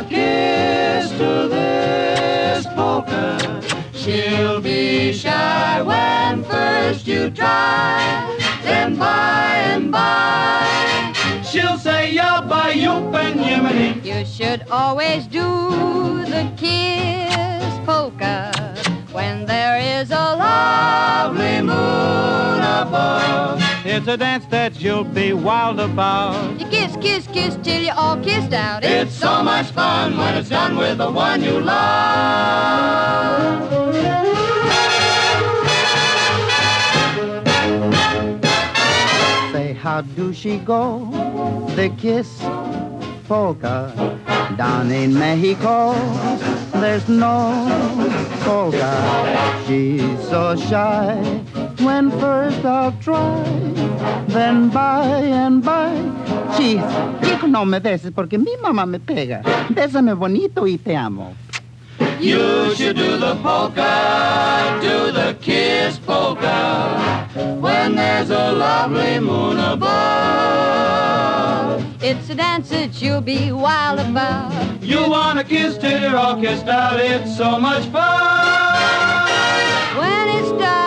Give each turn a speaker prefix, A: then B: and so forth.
A: kiss to this polka. She'll be shy when first you try, then by and by she'll say yabba yoop and yiminy.
B: You should always do the kiss polka when there is a lovely moon above.
A: It's a dance that you'll be wild about.
B: You kiss, kiss, kiss till you're all kissed out.
A: It's so much fun when it's done with the one you love.
C: Say, how do she go? The kiss polka. Down in Mexico, there's no polka. She's so shy when first I'll try, then by and by. She, hijo, no me beses porque mi mamá me pega. Bésame bonito y te amo.
A: You should do the polka, do the kiss polka, when there's a lovely moon above.
B: It's a dance that you'll be wild about.
A: You wanna kiss till you're all kissed out, it's so much fun.
B: When it's done